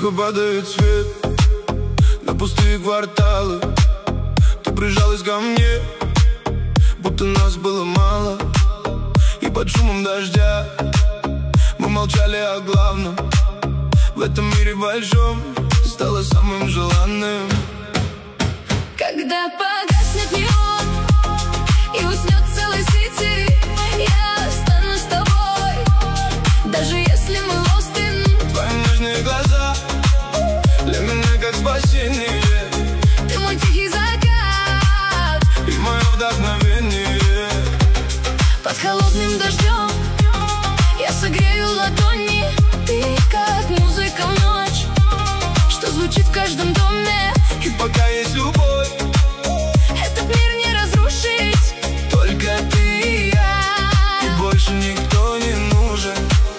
Тихо падает свет на пустые кварталы. Ты прижалась ко мне, будто нас было мало. И под шумом дождя мы молчали о главном. В этом мире большом стало самым желанным. Когда погаснет неон и уснет целый сити, я останусь с тобой, даже если мы lost in. Твои нежные глаза для меня как спасение. Ты мой тихий закат и мое вдохновение. Под холодным дождем я согрею ладони. Ты как музыка в ночь, что звучит в каждом доме. И пока есть любовь, этот мир не разрушить. только ты и я, и больше никто не нужен.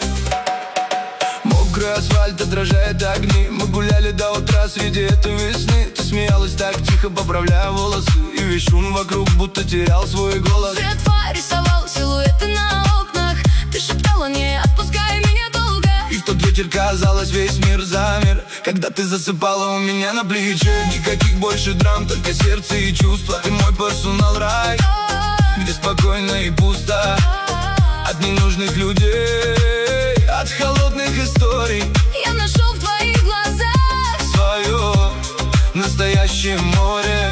Мокрый асфальт отражает огни. Мы гуляли до утра среди этой весны. Ты смеялась так тихо, поправляя волосы. И весь шум вокруг будто терял свой голос. Свет фар рисовал силуэты на окнах. Ты шептала: не отпускай меня долго. И в тот вечер, казалось, весь мир замер, когда ты засыпала у меня на плече. Никаких больше драм, только сердце и чувства. Ты мой персонал рай, где спокойно и пусто от ненужных людей, от холодных историй. Я нашел в твоих глазах свое настоящее море.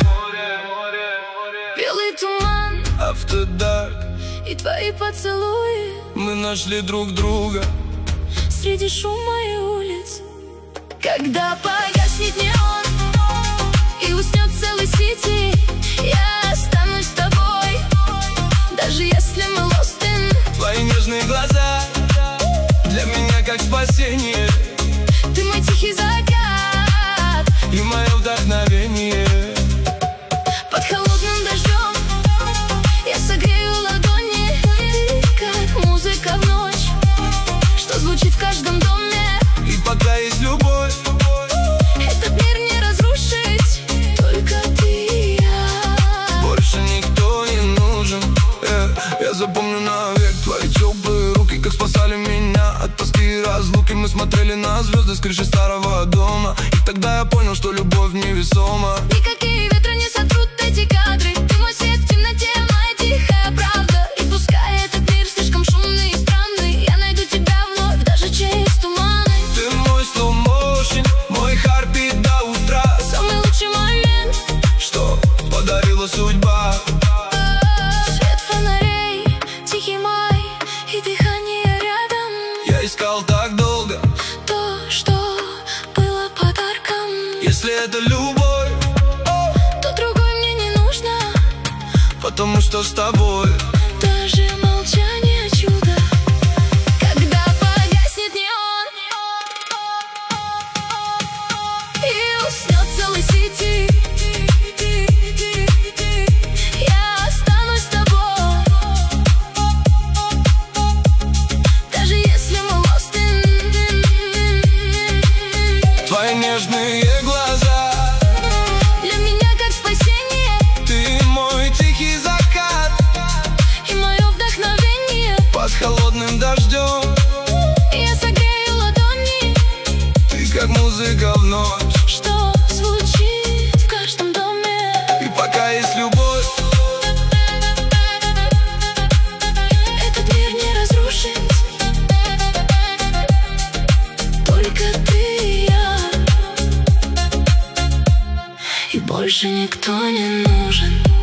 Белый туман, автодарк и твои поцелуи. Мы нашли друг друга среди шума и улиц. Когда погаснет неон и уснет целый сити, я останусь с тобой, даже если мы lost in. Твои нежные глаза для меня как спасение. Ты мой тихий закат и мое вдохновение. Под холодным дождем я согрею ладони. Ты как музыка в ночь, что звучит в каждом доме. И пока есть любовь, этот мир не разрушить, только ты и я. Больше никто не нужен. Я запомню навек твои теплые руки, как спасали меня от тоски и разлуки. Мы смотрели на звезды с крыши старого дома, и тогда я понял, что любовь невесома. Никакие ветры не сотрут эти кадры. Ты мой свет в темноте, моя тихая правда. И пускай этот мир слишком шумный и странный, я найду тебя вновь, даже через туманы. Ты мой slow motion, мой heartbeat до утра. Самый лучший момент, что подарила судьба. Свет фонарей, тихий май и дыхание рядом. Я искал так долго то, что было подарком. Если это любовь, то другой мне не нужно, потому что с тобой даже молчание чудо. Когда погаснет неон и уснет целый сити, я останусь с тобой, даже если мы lost in. твои нежные глаза для меня как спасение. Ты мой тихий закат И мое вдохновение. под холодным дождем Я согрею ладони. ты как музыка в ночь, Что звучит в каждом доме. и пока есть любовь, Этот мир не разрушить, только ты и я, и больше никто не нужен.